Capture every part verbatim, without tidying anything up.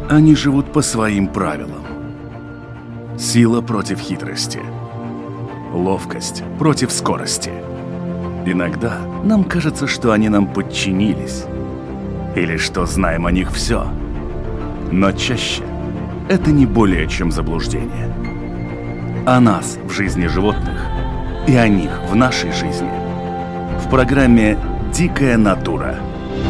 Они живут по своим правилам. Сила против хитрости. Ловкость против скорости. Иногда нам кажется, что они нам подчинились. Или что знаем о них все. Но чаще это не более чем заблуждение. О нас в жизни животных и о них в нашей жизни. В программе «Дикая натура».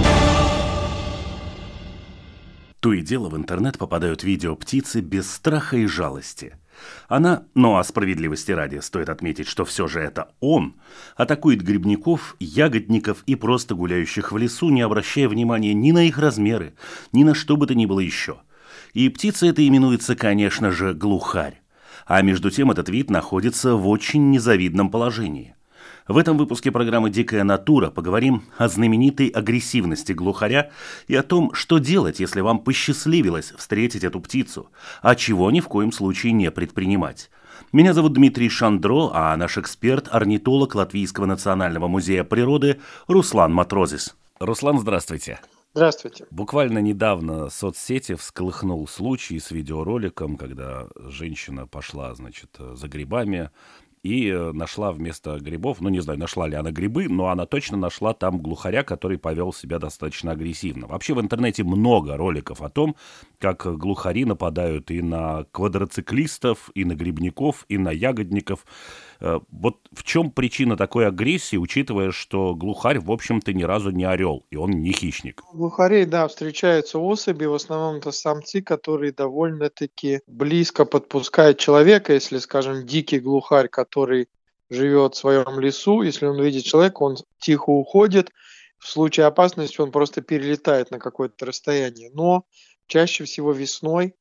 То и дело в интернет попадают видео птицы без страха и жалости. Она, ну а справедливости ради, стоит отметить, что все же это он, атакует грибников, ягодников и просто гуляющих в лесу, не обращая внимания ни на их размеры, ни на что бы то ни было еще. И птица эта именуется, конечно же, глухарь. А между тем этот вид находится в очень незавидном положении. В этом выпуске программы «Дикая натура» поговорим о знаменитой агрессивности глухаря и о том, что делать, если вам посчастливилось встретить эту птицу, а чего ни в коем случае не предпринимать. Меня зовут Дмитрий Шандро, а наш эксперт – орнитолог Латвийского национального музея природы Руслан Матрозис. Руслан, здравствуйте. Здравствуйте. Буквально недавно соцсети всколыхнул случай с видеороликом, когда женщина пошла, значит, за грибами и нашла вместо грибов, ну не знаю, нашла ли она грибы, но она точно нашла там глухаря, который повел себя достаточно агрессивно. Вообще в интернете много роликов о том, как глухари нападают и на квадроциклистов, и на грибников, и на ягодников. Вот в чем причина такой агрессии, учитывая, что глухарь, в общем-то, ни разу не орел, и он не хищник? У глухарей, да, встречаются особи, в основном это самцы, которые довольно-таки близко подпускают человека. Если, скажем, дикий глухарь, который живет в своем лесу, если он видит человека, он тихо уходит. В случае опасности он просто перелетает на какое-то расстояние. Но чаще всего весной,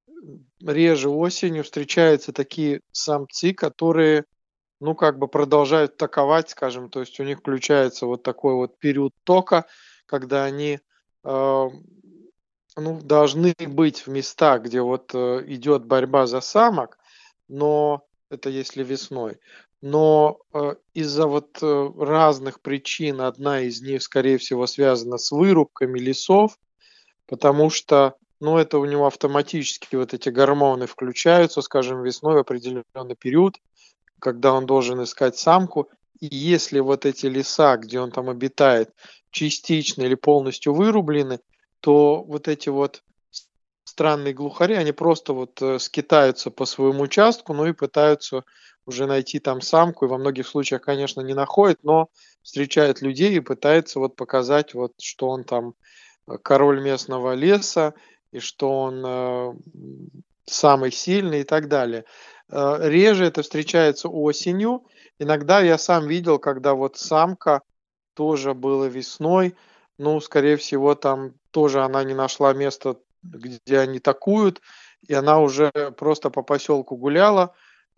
реже осенью встречаются такие самцы, которые ну, как бы продолжают таковать, скажем, то есть у них включается вот такой вот период тока, когда они э, ну, должны быть в местах, где вот э, идет борьба за самок, но это если весной. Но э, из-за вот э, разных причин, одна из них, скорее всего, связана с вырубками лесов, потому что ну, это у него автоматически вот эти гормоны включаются, скажем, весной в определенный период, когда он должен искать самку, и если вот эти леса, где он там обитает, частично или полностью вырублены, то вот эти вот странные глухари, они просто вот скитаются по своему участку, ну и пытаются уже найти там самку, и во многих случаях, конечно, не находят, но встречают людей и пытаются вот показать, вот, что он там король местного леса, и что он э, самый сильный и так далее. Реже это встречается осенью. Иногда я сам видел, когда вот самка тоже была весной. Ну, скорее всего, там тоже она не нашла места, где они такуют. И она уже просто по поселку гуляла.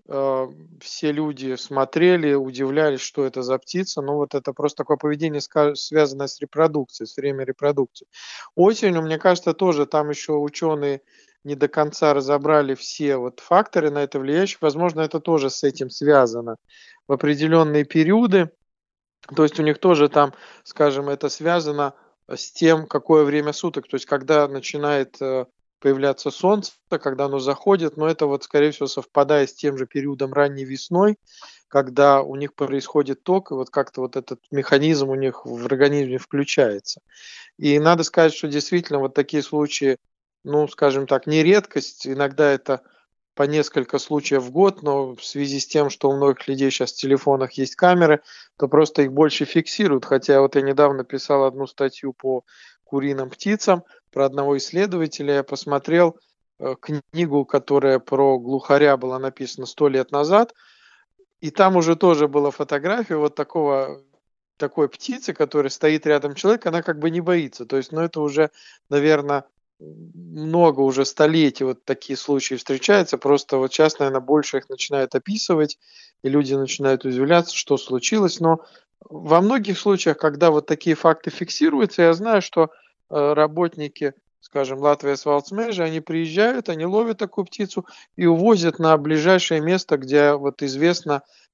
Все люди смотрели, удивлялись, что это за птица. Ну, вот это просто такое поведение, связанное с репродукцией, с временем репродукции. Осенью, мне кажется, тоже там еще ученые не до конца разобрали все вот факторы на это влияющие. Возможно, это тоже с этим связано. В определенные периоды, то есть у них тоже там, скажем, это связано с тем, какое время суток. То есть когда начинает появляться солнце, когда оно заходит, но это вот, скорее всего, совпадает с тем же периодом ранней весной, когда у них происходит ток, и вот как-то вот этот механизм у них в организме включается. И надо сказать, что действительно вот такие случаи, ну, скажем так, не редкость, иногда это по несколько случаев в год, но в связи с тем, что у многих людей сейчас в телефонах есть камеры, то просто их больше фиксируют. Хотя вот я недавно писал одну статью по куриным птицам про одного исследователя, я посмотрел э, книгу, которая про глухаря была написана сто лет назад, и там уже тоже была фотография вот такого такой птицы, которая стоит рядом человека, она как бы не боится. То есть, ну, это уже, наверное, много уже столетий вот такие случаи встречаются, просто вот сейчас, наверное, больше их начинают описывать, и люди начинают удивляться, что случилось, но во многих случаях, когда вот такие факты фиксируются, я знаю, что э, работники, скажем, Латвия Свалцмежа, они приезжают, они ловят такую птицу и увозят на ближайшее место, где вот известно,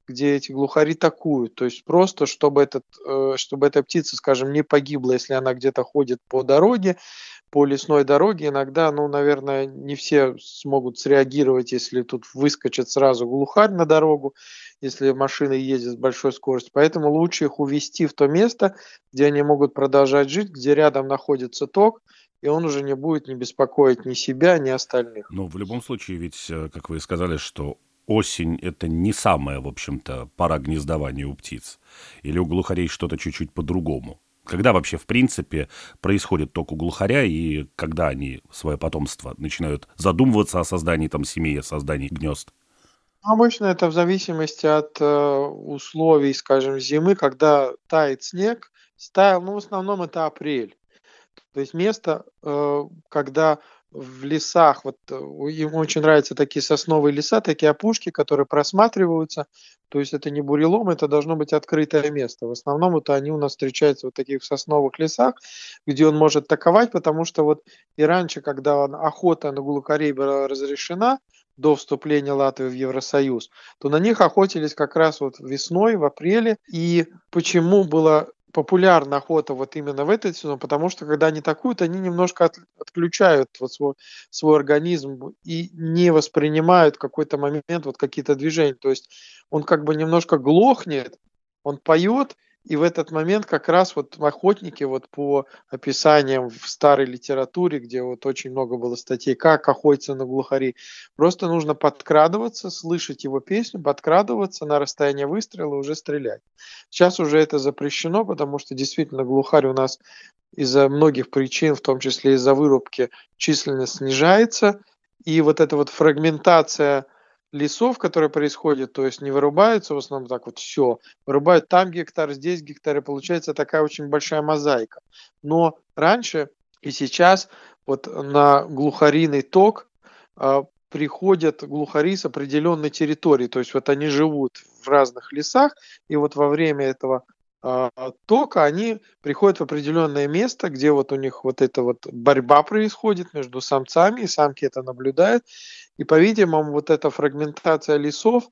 где эти глухари такуют. То есть просто, чтобы, этот, э, чтобы эта птица, скажем, не погибла, если она где-то ходит по дороге, по лесной дороге. Иногда, ну, наверное, не все смогут среагировать, если тут выскочит сразу глухарь на дорогу, если машина едет с большой скоростью. Поэтому лучше их увезти в то место, где они могут продолжать жить, где рядом находится ток, и он уже не будет не беспокоить ни себя, ни остальных. Но в любом случае, ведь, э, как вы и сказали, что осень — это не самая, в общем-то, пора гнездования у птиц. Или у глухарей что-то чуть-чуть по-другому? Когда вообще, в принципе, происходит ток у глухаря, и когда они свое потомство начинают задумываться о создании там семьи, о создании гнезд? Обычно это в зависимости от э, условий, скажем, зимы, когда тает снег. Стаял, ну, в основном это апрель. То есть место, э, когда в лесах, вот э, у- им очень нравятся такие сосновые леса, такие опушки, которые просматриваются. То есть это не бурелом, это должно быть открытое место. В основном это они у нас встречаются в таких сосновых лесах, где он может атаковать, потому что вот и раньше, когда он- охота на глухарей была разрешена до вступления Латвии в Евросоюз, то на них охотились как раз вот весной, в апреле. И почему было популярна охота вот именно в этот сезон, потому что когда они атакуют, они немножко от- отключают вот свой, свой организм и не воспринимают в какой-то момент вот какие-то движения. То есть он как бы немножко глохнет, он поет, и в этот момент как раз вот охотники вот по описаниям в старой литературе, где вот очень много было статей, как охотиться на глухарей, просто нужно подкрадываться, слышать его песню, подкрадываться на расстояние выстрела и уже стрелять. Сейчас уже это запрещено, потому что действительно глухарь у нас из-за многих причин, в том числе из-за вырубки, численность снижается. И вот эта вот фрагментация лесов, которая происходит, то есть не вырубаются в основном так вот все, вырубают там гектар, здесь гектар, и получается такая очень большая мозаика. Но раньше и сейчас вот на глухариный ток а, приходят глухари с определенной территории, то есть вот они живут в разных лесах, и вот во время этого а, тока они приходят в определенное место, где вот у них вот эта вот борьба происходит между самцами, и самки это наблюдают. И, по-видимому, вот эта фрагментация лесов,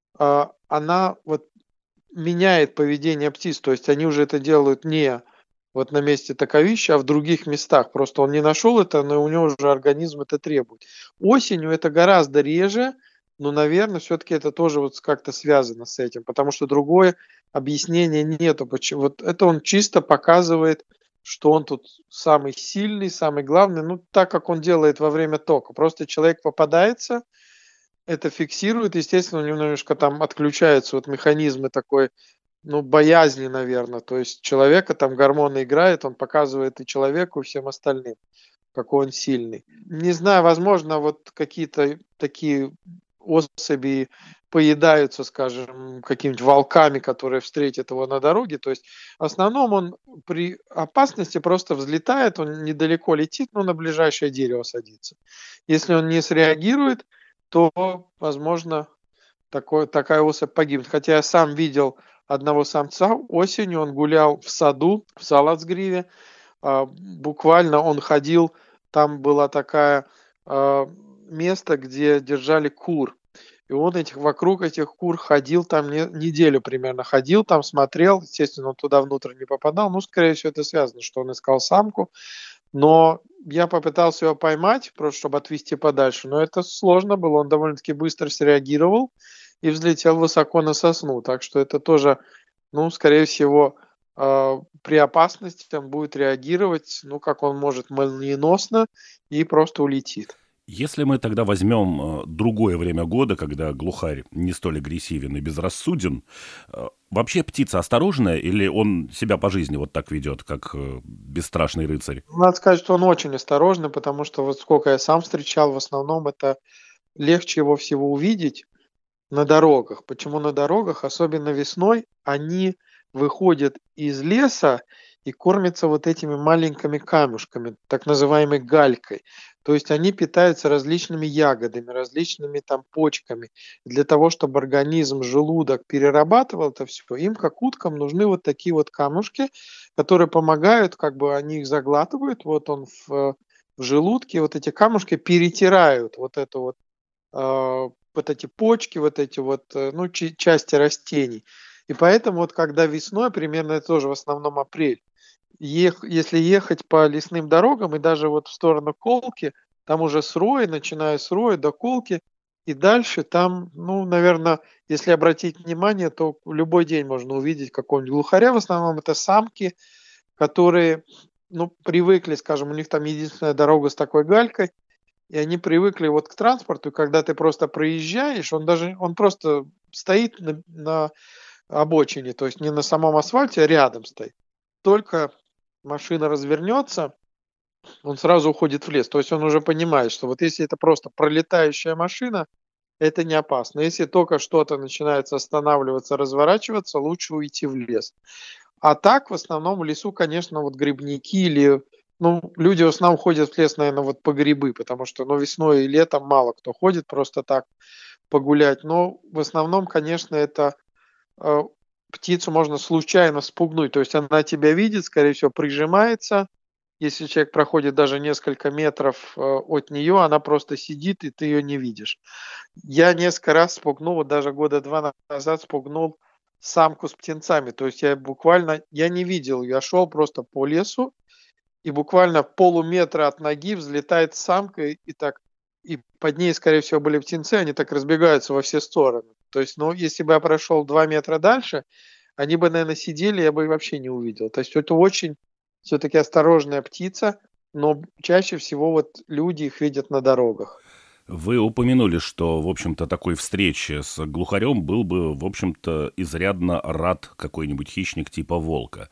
а, она вот меняет поведение птиц. То есть они уже это делают не вот на месте таковища, а в других местах. Просто он не нашел это, но у него уже организм это требует. Осенью это гораздо реже, но, наверное, все-таки это тоже вот как-то связано с этим, потому что другое объяснения нету. Почему? Вот это он чисто показывает, что он тут самый сильный, самый главный, ну, так как он делает во время тока. Просто человек попадается, это фиксирует, естественно, у него немножко там отключаются вот механизмы такой, ну, боязни, наверное. То есть человека там гормоны играют, он показывает и человеку, и всем остальным, какой он сильный. Не знаю, возможно, вот какие-то такие особи поедаются, скажем, какими-нибудь волками, которые встретят его на дороге. То есть в основном он при опасности просто взлетает, он недалеко летит, но на ближайшее дерево садится. Если он не среагирует, то, возможно, такой, такая особь погибнет. Хотя я сам видел одного самца осенью, он гулял в саду, в Салацгриве, а, буквально он ходил, там была такая а, место, где держали кур. И он этих, вокруг этих кур ходил, там не, неделю примерно ходил, там смотрел, естественно, он туда внутрь не попадал, ну, скорее всего, это связано, что он искал самку, но я попытался его поймать, просто чтобы отвести подальше, но это сложно было, он довольно-таки быстро среагировал и взлетел высоко на сосну, так что это тоже, ну, скорее всего, э, при опасности он будет реагировать, ну, как он может, молниеносно и просто улетит. Если мы тогда возьмем э, другое время года, когда глухарь не столь агрессивен и безрассуден, э, вообще птица осторожная или он себя по жизни вот так ведет, как э, бесстрашный рыцарь? Надо сказать, что он очень осторожный, потому что вот сколько я сам встречал, в основном это легче его всего увидеть на дорогах. Почему на дорогах? Особенно весной они выходят из леса и кормятся вот этими маленькими камушками, так называемой галькой. То есть они питаются различными ягодами, различными там почками. Для того, чтобы организм, желудок перерабатывал это все, им, как уткам, нужны вот такие вот камушки, которые помогают, как бы они их заглатывают, вот он в, в желудке, вот эти камушки перетирают вот эту вот а, вот эти почки, вот эти вот, э, ну, чи- части растений. И поэтому вот когда весной, примерно это тоже в основном апрель, ех- если ехать по лесным дорогам и даже вот в сторону Колки, там уже с Роя, начиная с Роя до Колки, и дальше там, ну, наверное, если обратить внимание, то в любой день можно увидеть какого-нибудь глухаря. В основном это самки, которые, ну, привыкли, скажем, у них там единственная дорога с такой галькой, и они привыкли вот к транспорту, и когда ты просто проезжаешь, он даже, он просто стоит на, на обочине, то есть не на самом асфальте, а рядом стоит. Только машина развернется, он сразу уходит в лес. То есть он уже понимает, что вот если это просто пролетающая машина, это не опасно. Если только что-то начинает останавливаться, разворачиваться, лучше уйти в лес. А так, в основном, в лесу, конечно, вот грибники или... Ну, люди в основном ходят в лес, наверное, вот по грибы, потому что, ну, весной и летом мало кто ходит просто так погулять. Но в основном, конечно, это э, птицу можно случайно спугнуть. То есть она тебя видит, скорее всего, прижимается. Если человек проходит даже несколько метров э, от нее, она просто сидит, и ты ее не видишь. Я несколько раз спугнул, вот даже года два назад спугнул самку с птенцами. То есть я буквально, я не видел, я шел просто по лесу, и буквально полуметра от ноги взлетает самка, и так, и под ней, скорее всего, были птенцы, они так разбегаются во все стороны. То есть, ну, если бы я прошел два метра дальше, они бы, наверное, сидели, я бы их вообще не увидел. То есть это очень все-таки осторожная птица, но чаще всего вот люди их видят на дорогах. Вы упомянули, что, в общем-то, такой встрече с глухарем был бы, в общем-то, изрядно рад какой-нибудь хищник типа волка.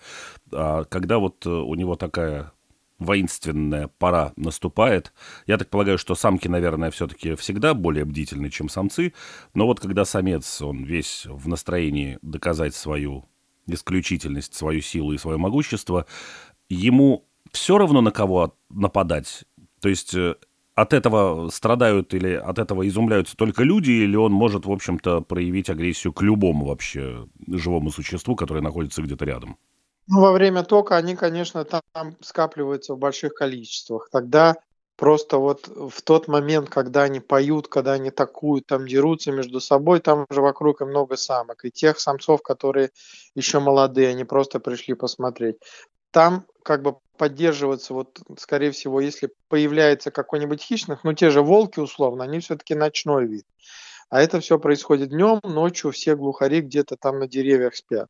А когда вот э, у него такая воинственная пора наступает, я так полагаю, что самки, наверное, все-таки всегда более бдительны, чем самцы, но вот когда самец, он весь в настроении доказать свою исключительность, свою силу и свое могущество, ему все равно на кого нападать. То есть э, от этого страдают или от этого изумляются только люди, или он может, в общем-то, проявить агрессию к любому вообще живому существу, которое находится где-то рядом. Ну, во время тока они, конечно, там скапливаются в больших количествах. Тогда просто вот в тот момент, когда они поют, когда они такуют, там дерутся между собой, там же вокруг и много самок. И тех самцов, которые еще молодые, они просто пришли посмотреть. Там как бы поддерживаться, вот, скорее всего, если появляется какой-нибудь хищник, ну, те же волки, условно, они все-таки ночной вид. А это все происходит днем, ночью все глухари где-то там на деревьях спят.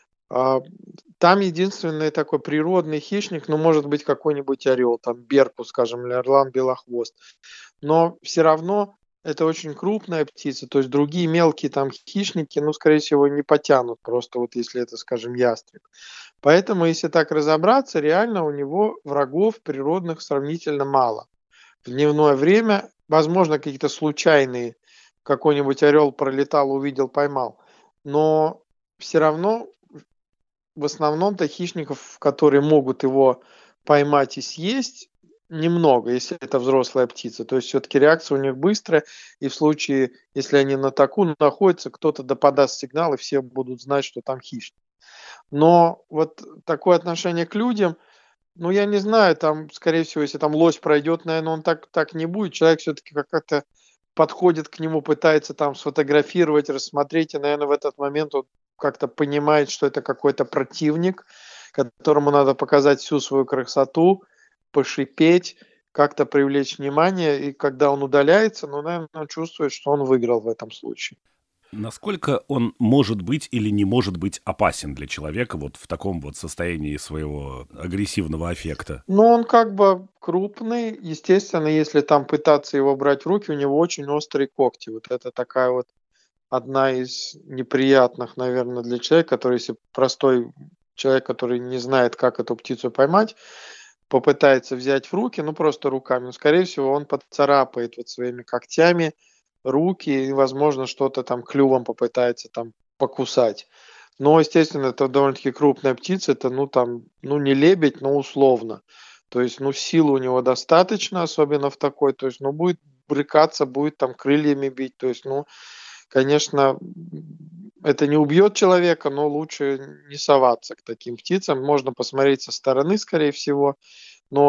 А, Там единственный такой природный хищник, ну, может быть, какой-нибудь орел, там, беркут, скажем, или орлан белохвост. Но все равно это очень крупная птица, то есть другие мелкие там хищники, ну, скорее всего, не потянут, просто вот если это, скажем, ястреб. Поэтому, если так разобраться, реально у него врагов природных сравнительно мало. В дневное время, возможно, какие-то случайные, какой-нибудь орел пролетал, увидел, поймал. Но все равно в основном-то хищников, которые могут его поймать и съесть, немного, если это взрослая птица. То есть все-таки реакция у них быстрая, и в случае, если они на таку находятся, кто-то да подаст сигнал, и все будут знать, что там хищник. Но вот такое отношение к людям, ну, я не знаю, там, скорее всего, если там лось пройдет, наверное, он так, так не будет. Человек все-таки как-то подходит к нему, пытается там сфотографировать, рассмотреть, и, наверное, в этот момент он как-то понимает, что это какой-то противник, которому надо показать всю свою красоту, пошипеть, как-то привлечь внимание, и когда он удаляется, ну, наверное, он чувствует, что он выиграл в этом случае. Насколько он может быть или не может быть опасен для человека вот в таком вот состоянии своего агрессивного аффекта? Ну, он как бы крупный, естественно, если там пытаться его брать в руки, у него очень острые когти. Вот это такая вот одна из неприятных, наверное, для человека, который, если простой человек, который не знает, как эту птицу поймать, попытается взять в руки, ну просто руками, ну, скорее всего, он поцарапает вот своими когтями руки и, возможно, что-то там клювом попытается там покусать. Но, естественно, это довольно-таки крупная птица, это, ну, там, ну, не лебедь, но условно. То есть, ну, силы у него достаточно, особенно в такой, то есть, ну, будет брыкаться, будет там крыльями бить, то есть, ну, конечно, это не убьет человека, но лучше не соваться к таким птицам. Можно посмотреть со стороны, скорее всего, но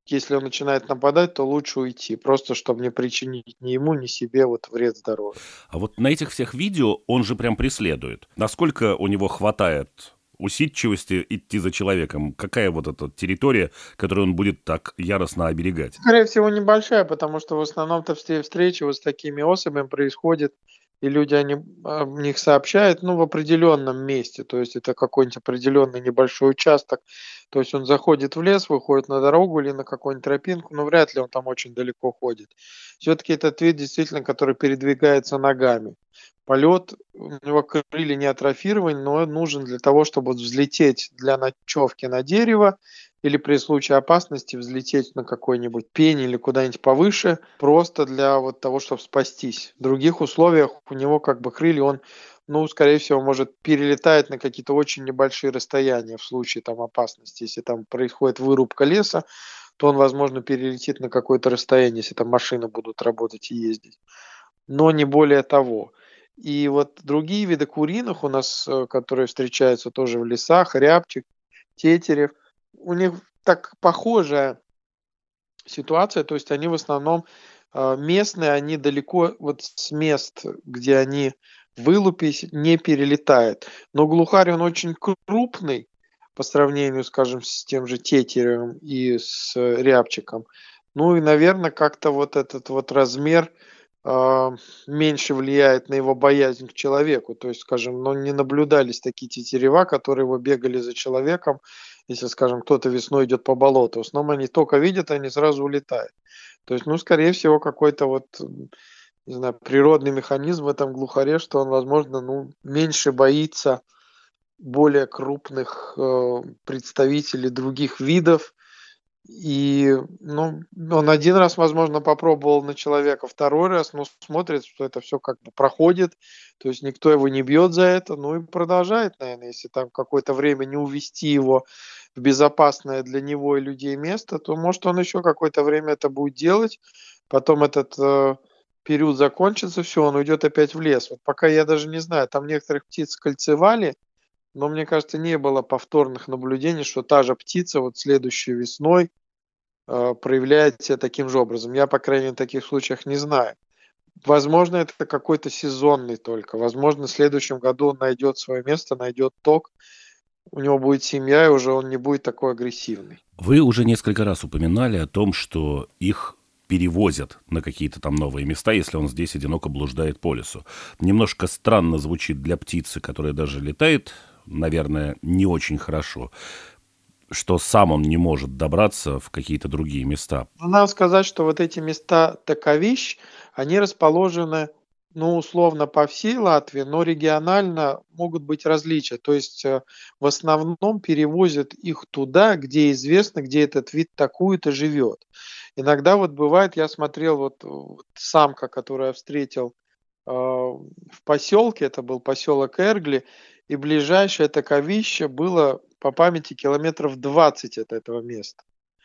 если он начинает нападать, то лучше уйти, просто чтобы не причинить ни ему, ни себе вот вред здоровью. А вот на этих всех видео он же прям преследует. Насколько у него хватает усидчивости идти за человеком? Какая вот эта территория, которую он будет так яростно оберегать? Скорее всего, небольшая, потому что в основном-то все встречи вот с такими особями происходят, и люди они, о них сообщают, ну, в определенном месте. То есть это какой-нибудь определенный небольшой участок. То есть он заходит в лес, выходит на дорогу или на какую-нибудь тропинку, но вряд ли он там очень далеко ходит. Все-таки этот вид действительно, который передвигается ногами. Полет, у него крылья не атрофированы, но он нужен для того, чтобы вот взлететь для ночевки на дерево или при случае опасности взлететь на какой-нибудь пень или куда-нибудь повыше, просто для вот того, чтобы спастись. В других условиях у него как бы крылья, он, ну, скорее всего, может перелетать на какие-то очень небольшие расстояния в случае там опасности. Если там происходит вырубка леса, то он, возможно, перелетит на какое-то расстояние, если там машины будут работать и ездить. Но не более того. И вот другие виды куриных у нас, э, которые встречаются тоже в лесах, рябчик, тетерев, у них так похожая ситуация, то есть они в основном э, местные, они далеко вот с мест, где они вылупились, не перелетают. Но глухарь, он очень крупный по сравнению, скажем, с тем же тетеревым и с э, рябчиком. Ну и, наверное, как-то вот этот вот размер а, меньше влияет на его боязнь к человеку. То есть, скажем, ну, не наблюдались такие тетерева, которые его бегали за человеком, если, скажем, кто-то весной идет по болоту. В основном они только видят, они сразу улетают. То есть, ну, скорее всего, какой-то вот, м, не знаю, природный механизм в этом глухаре, что он, возможно, ну, меньше боится более крупных э, представителей других видов, и, ну, он один раз, возможно, попробовал на человека, второй раз, ну, смотрит, что это все как бы проходит, то есть никто его не бьет за это, ну и продолжает, наверное, если там какое-то время не увести его в безопасное для него и людей место, то, может, он еще какое-то время это будет делать, потом этот э, период закончится, все, он уйдет опять в лес. Вот пока я даже не знаю, там некоторых птиц кольцевали, но мне кажется, не было повторных наблюдений, что та же птица вот следующей весной э, проявляет себя таким же образом. Я, по крайней мере, таких случаях не знаю. Возможно, это какой-то сезонный только. Возможно, в следующем году он найдет свое место, найдет ток, у него будет семья, и уже он не будет такой агрессивный. Вы уже несколько раз упоминали о том, что их перевозят на какие-то там новые места, если он здесь одиноко блуждает по лесу. Немножко странно звучит для птицы, которая даже летает, наверное, не очень хорошо, что сам он не может добраться в какие-то другие места. Но надо сказать, что вот эти места таковищ, они расположены, ну, условно, по всей Латвии, но регионально могут быть различия. То есть э, в основном перевозят их туда, где известно, где этот вид такую-то живет. Иногда вот бывает, я смотрел вот, вот самка, которую я встретил э, в поселке, это был поселок Эргли, и ближайшее таковище было по памяти километров двадцать от этого места.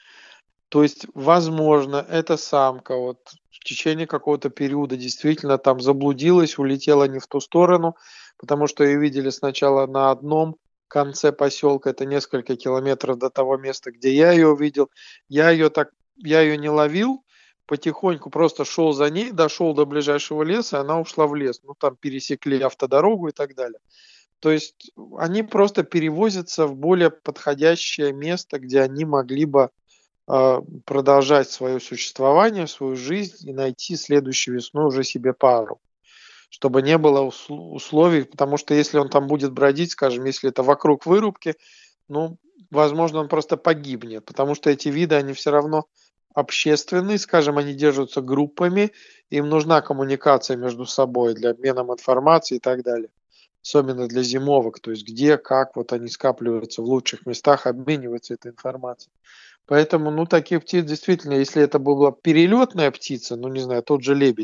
То есть, возможно, эта самка вот в течение какого-то периода действительно там заблудилась, улетела не в ту сторону, потому что ее видели сначала на одном конце поселка, это несколько километров до того места, где я ее увидел. Я ее так, я ее не ловил, потихоньку просто шел за ней, дошел до ближайшего леса, и она ушла в лес. Ну, там пересекли автодорогу и так далее. То есть они просто перевозятся в более подходящее место, где они могли бы а, продолжать свое существование, свою жизнь и найти следующую весну уже себе пару, чтобы не было усл- условий, потому что если он там будет бродить, скажем, если это вокруг вырубки, ну, возможно, он просто погибнет, потому что эти виды, они все равно общественные, скажем, они держатся группами, им нужна коммуникация между собой для обмена информацией и так далее. Особенно для зимовок, то есть где, как вот они скапливаются в лучших местах, обмениваются этой информацией. Поэтому, ну, таких птиц действительно, если это была перелетная птица, ну, не знаю, тот же лебедь,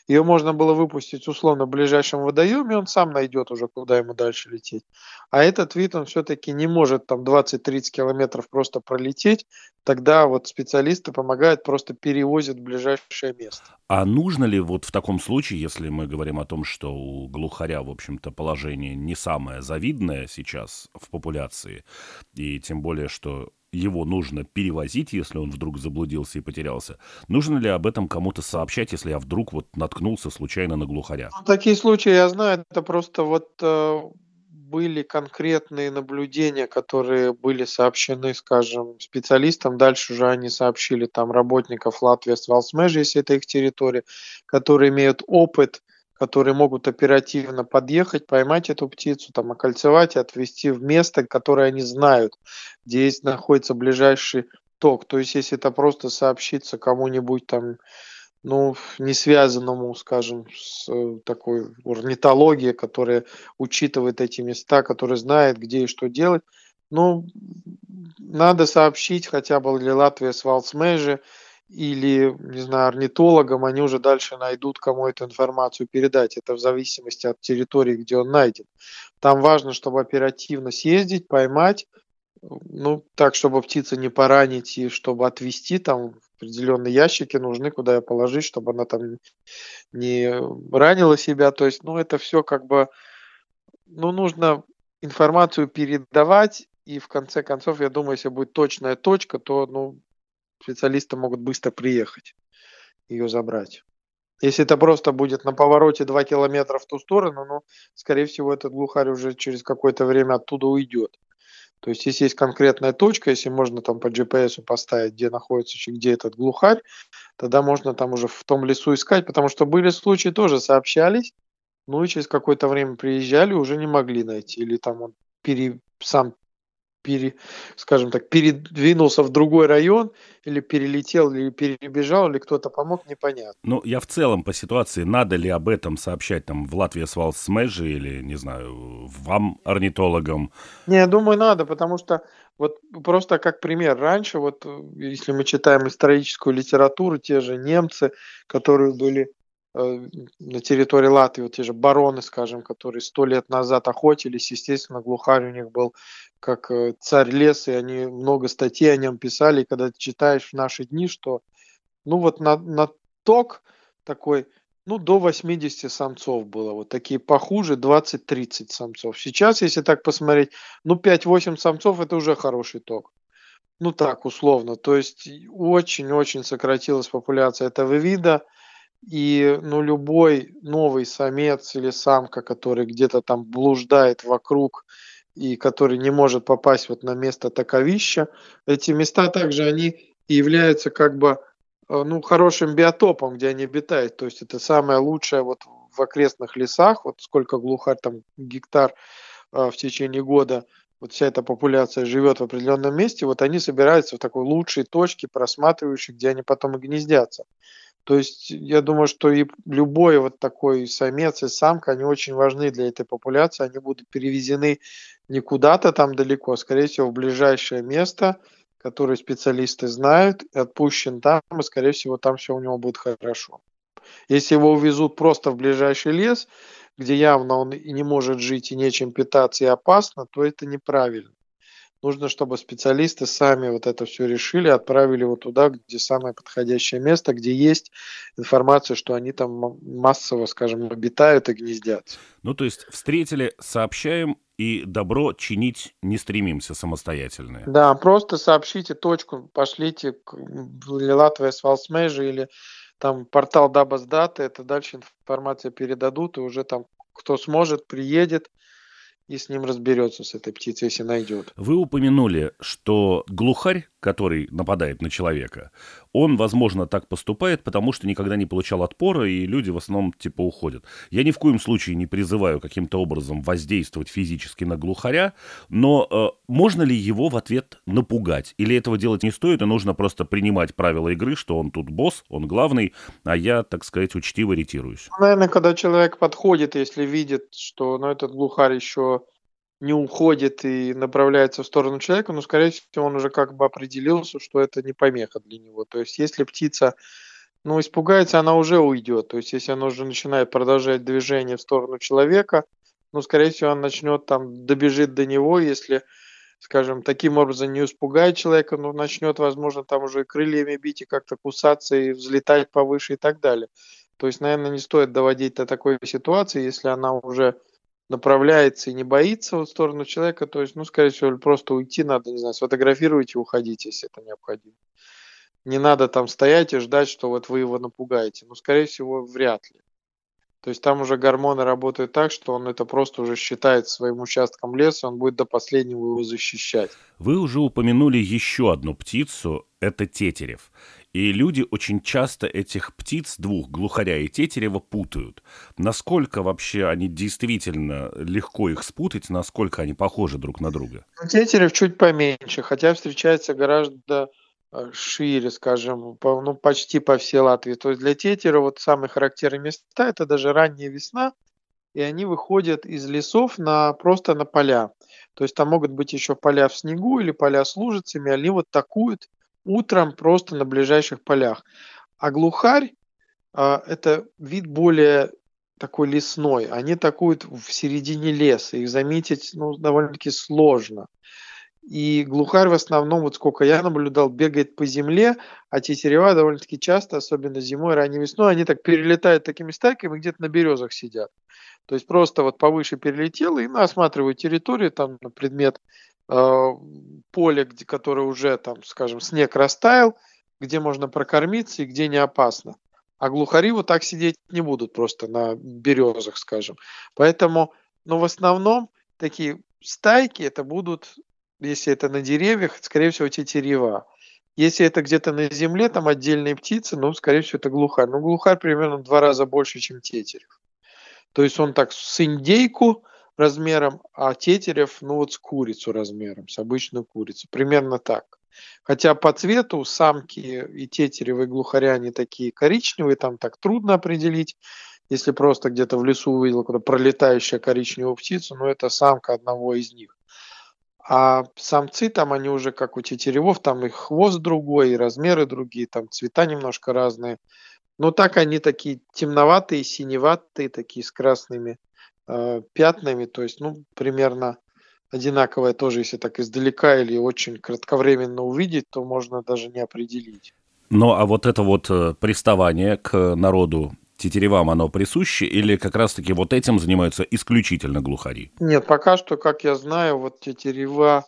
Ее можно было выпустить условно в ближайшем водоеме, он сам найдет уже, куда ему дальше лететь. А этот вид, он все-таки не может там двадцать-тридцать километров просто пролететь, тогда вот специалисты помогают, просто перевозят в ближайшее место. А нужно ли вот в таком случае, если мы говорим о том, что у глухаря, в общем-то, положение не самое завидное сейчас в популяции, и тем более, что его нужно перевозить, если он вдруг заблудился и потерялся, нужно ли об этом кому-то сообщать, если я вдруг вот наткнулся случайно на глухаря? Ну, такие случаи я знаю, это просто вот э, были конкретные наблюдения, которые были сообщены, скажем, специалистам. Дальше уже они сообщили там работников Латвии с Валсмежи, если это их территория, которые имеют опыт, которые могут оперативно подъехать, поймать эту птицу, там, окольцевать и отвезти в место, которое они знают, где есть, находится ближайший ток. То есть, если это просто сообщиться кому-нибудь там, ну, не связанному, скажем, с э, такой орнитологией, которая учитывает эти места, которая знает, где и что делать. Ну, надо сообщить хотя бы для Латвии с Валсмежи или, не знаю, орнитологам, они уже дальше найдут, кому эту информацию передать. Это в зависимости от территории, где он найден. Там важно, чтобы оперативно съездить, поймать, ну, так, чтобы птицу не поранить и чтобы отвезти, там определенные ящики нужны, куда ее положить, чтобы она там не ранила себя. То есть, ну, это все как бы, ну, нужно информацию передавать, и в конце концов, я думаю, если будет точная точка, то, ну, специалисты могут быстро приехать, ее забрать. Если это просто будет на повороте два километра в ту сторону, ну, скорее всего, этот глухарь уже через какое-то время оттуда уйдет. То есть, если есть конкретная точка, если можно там по джи пи эс поставить, где находится, еще где этот глухарь, тогда можно там уже в том лесу искать, потому что были случаи, тоже сообщались, ну и через какое-то время приезжали, уже не могли найти. Или там он пере, сам, пере, скажем так, передвинулся в другой район, или перелетел, или перебежал, или кто-то помог, непонятно. Ну, я в целом по ситуации, надо ли об этом сообщать там в Латвии с Валсмежи или, не знаю, вам, орнитологам? Не, я думаю, надо, потому что вот просто как пример, раньше, вот э, если мы читаем историческую литературу, те же немцы, которые были э, на территории Латвии, вот те же бароны, скажем, которые сто лет назад охотились, естественно, глухарь у них был как э, царь леса, и они много статей о нем писали, и когда ты читаешь в наши дни, что ну вот на, на ток такой, ну до восьмидесяти самцов было, вот такие похуже двадцать-тридцать самцов. Сейчас, если так посмотреть, ну пять-восемь самцов это уже хороший ток. Ну так, условно. То есть очень-очень сократилась популяция этого вида. И ну, любой новый самец или самка, который где-то там блуждает вокруг и который не может попасть вот на место таковища, эти места также они являются как бы э, ну, хорошим биотопом, где они обитают. То есть это самое лучшее вот в окрестных лесах, вот сколько глухарь там гектар э, в течение года, вот вся эта популяция живет в определенном месте, вот они собираются в такой лучшей точке, просматривающей, где они потом и гнездятся. То есть я думаю, что и любой вот такой самец и самка, они очень важны для этой популяции. Они будут перевезены не куда-то там далеко, а скорее всего в ближайшее место, которое специалисты знают, и отпущен там, и скорее всего там все у него будет хорошо. Если его увезут просто в ближайший лес, где явно он и не может жить, и нечем питаться, и опасно, то это неправильно. Нужно, чтобы специалисты сами вот это все решили, отправили его туда, где самое подходящее место, где есть информация, что они там массово, скажем, обитают и гнездятся. Ну, то есть встретили, сообщаем и добро чинить не стремимся самостоятельно. Да, просто сообщите точку, пошлите к Латвия с Валсмежи или там портал Дабас-Дата, это дальше информация передадут, и уже там кто сможет, приедет и с ним разберется, с этой птицей, если найдет. Вы упомянули, что глухарь, который нападает на человека, он, возможно, так поступает, потому что никогда не получал отпора, и люди в основном типа уходят. Я ни в коем случае не призываю каким-то образом воздействовать физически на глухаря, но э, можно ли его в ответ напугать? Или этого делать не стоит, и нужно просто принимать правила игры, что он тут босс, он главный, а я, так сказать, учтиво ретируюсь? Наверное, когда человек подходит, если видит, что ну, этот глухарь еще не уходит и направляется в сторону человека, но, скорее всего, он уже как бы определился, что это не помеха для него. То есть, если птица Ну, испугается, она уже уйдет. То есть, если она уже начинает продолжать движение в сторону человека, ну, скорее всего, она начнет там, добежит до него, если, скажем, таким образом не испугает человека, но начнет, возможно, там уже и крыльями бить, и как-то кусаться, и взлетать повыше и так далее. То есть, наверное, не стоит доводить до такой ситуации, если она уже направляется и не боится вот в сторону человека, то есть, ну, скорее всего, просто уйти надо, не знаю, сфотографировать и уходить, если это необходимо. Не надо там стоять и ждать, что вот вы его напугаете. Ну, скорее всего, вряд ли. То есть там уже гормоны работают так, что он это просто уже считает своим участком леса, он будет до последнего его защищать. Вы уже упомянули еще одну птицу, это тетерев. И люди очень часто этих птиц, двух, глухаря и тетерева, путают. Насколько вообще они действительно легко их спутать, насколько они похожи друг на друга? Ну, тетерев чуть поменьше, хотя встречается гораздо э, шире, скажем, по- ну, почти по всей Латвии. То есть для тетера вот самые характерные места — это даже ранняя весна, и они выходят из лесов на, просто на поля. То есть там могут быть еще поля в снегу или поля с лужицами, они вот такуют утром просто на ближайших полях. А глухарь а, это вид более такой лесной. Они такуют в середине леса. Их заметить, ну, довольно-таки сложно. И глухарь в основном, вот сколько я наблюдал, бегает по земле, а тетерева довольно-таки часто, особенно зимой, ранней весной, они так перелетают такими стайками, где-то на березах сидят. То есть просто вот повыше перелетел и ну, осматривают территорию там на предмет э, поля, где, которое уже там, скажем, снег растаял, где можно прокормиться и где не опасно. А глухари вот так сидеть не будут просто на березах, скажем. Поэтому, ну, в основном такие стайки это будут, если это на деревьях, скорее всего, тетерева. Если это где-то на земле, там отдельные птицы, ну, скорее всего, это глухарь. Ну, глухарь примерно в два раза больше, чем тетерев. То есть он так с индейку размером, а тетерев, ну вот с курицу размером, с обычную курицу. Примерно так. Хотя по цвету самки и тетеревы, и глухаря, они такие коричневые, там так трудно определить. Если просто где-то в лесу увидел какую-то пролетающую коричневую птицу, ну это самка одного из них. А самцы там, они уже как у тетеревов, там их хвост другой, и размеры другие, там цвета немножко разные. Но так они такие темноватые, синеватые, такие с красными э, пятнами, то есть, ну, примерно одинаковое тоже, если так издалека или очень кратковременно увидеть, то можно даже не определить. Ну, а вот это вот э, приставание к народу тетеревам, оно присуще или как раз-таки вот этим занимаются исключительно глухари? Нет, пока что, как я знаю, вот тетерева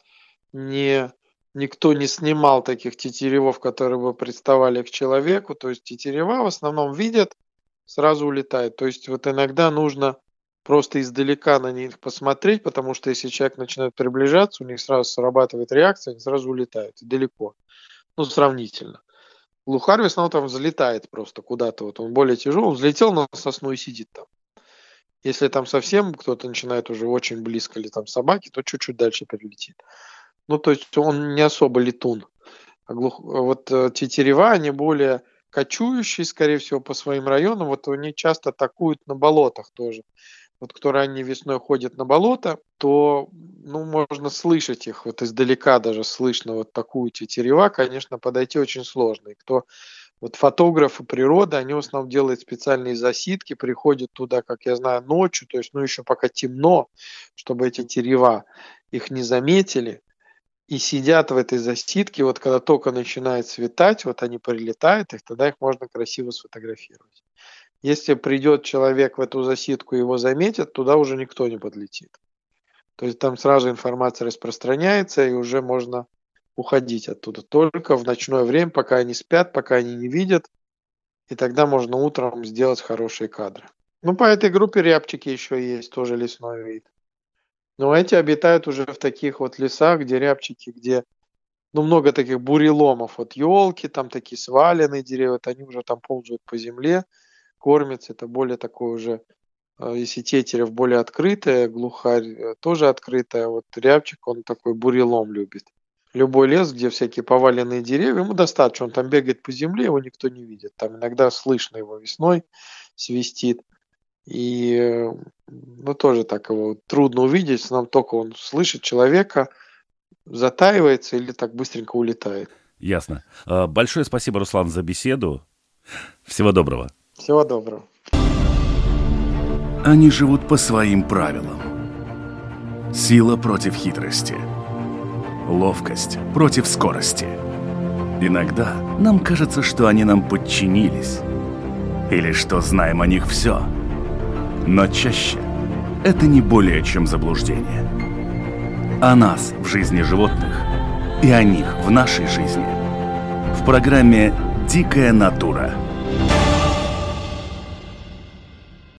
не никто не снимал таких тетеревов, которые бы приставали к человеку. То есть тетерева в основном видят, сразу улетают. То есть вот иногда нужно просто издалека на них посмотреть, потому что если человек начинает приближаться, у них сразу срабатывает реакция, они сразу улетают и далеко. Ну, сравнительно. Глухарь в основном там взлетает просто куда-то. Вот он более тяжелый, он взлетел на сосну и сидит там. Если там совсем кто-то начинает уже очень близко, или там собаки, то чуть-чуть дальше перелетит. Ну, то есть он не особо летун. А глух... Вот э, тетерева, они более кочующие, скорее всего, по своим районам. Вот они часто атакуют на болотах тоже. Вот кто ранней весной ходит на болото, то ну, можно слышать их. Вот издалека даже слышно вот такую тетерева, конечно, подойти очень сложно. И кто вот фотографы природы, они в основном делают специальные засидки, приходят туда, как я знаю, ночью, то есть, ну, еще пока темно, чтобы эти терева их не заметили, и сидят в этой засидке, вот когда только начинает светать, вот они прилетают, и тогда их можно красиво сфотографировать. Если придет человек в эту засидку и его заметят, туда уже никто не подлетит. То есть там сразу информация распространяется, и уже можно уходить оттуда. Только в ночное время, пока они спят, пока они не видят, и тогда можно утром сделать хорошие кадры. Ну, по этой группе рябчики еще есть, тоже лесной вид. Но эти обитают уже в таких вот лесах, где рябчики, где ну, много таких буреломов. Вот елки, там такие сваленные деревья, вот они уже там ползают по земле, кормятся. Это более такое уже, э, если тетерев более открытая, глухарь э, тоже открытая. Вот рябчик, он такой бурелом любит. Любой лес, где всякие поваленные деревья, ему достаточно. Он там бегает по земле, его никто не видит. Там иногда слышно его весной свистит. И э, ну, тоже так его трудно увидеть, нам только он слышит человека, затаивается или так быстренько улетает. Ясно. Э, Большое спасибо, Руслан, за беседу. Всего доброго. Всего доброго. Они живут по своим правилам. Сила против хитрости. Ловкость против скорости. Иногда нам кажется, что они нам подчинились. Или что знаем о них все. Но чаще это не более чем заблуждение. О нас в жизни животных и о них в нашей жизни. В программе «Дикая натура».